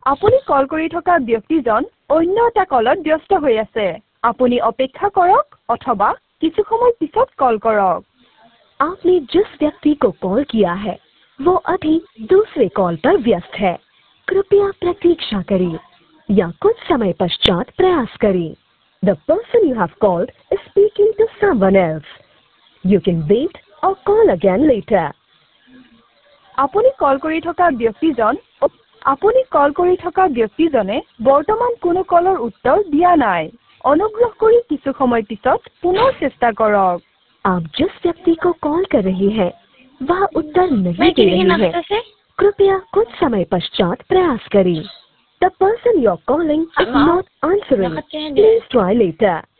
আপুনি কল কৰি থকা ব্যক্তিজন অন্য এটা কলত ব্যস্ত হৈ আছে আপুনি অপেক্ষা কৰক অথবা কিছু সময় পিছত কল কৰক आपने जिस व्यक्ति को कॉल किया है वो अभी दूसरे कॉल पर व्यस्त है कृपया प्रतीक्षा करें या कुछ समय पश्चात प्रयास करें The person you have called is speaking to someone else. You can wait or call again later. আপুনি কল কৰি থকা ব্যক্তিজনে বৰ্তমান কোনো কলৰ উত্তৰ দিয়া নাই অনুগ্ৰহ কৰি কিছু সময় পিছত পুনৰ চেষ্টা কৰক आप जिस व्यक्ति को कॉल कर रहे हैं वह उत्तर नहीं दे रही है कृपया कुछ समय पश्चात प्रयास करें The person you are calling is not answering. Please try later.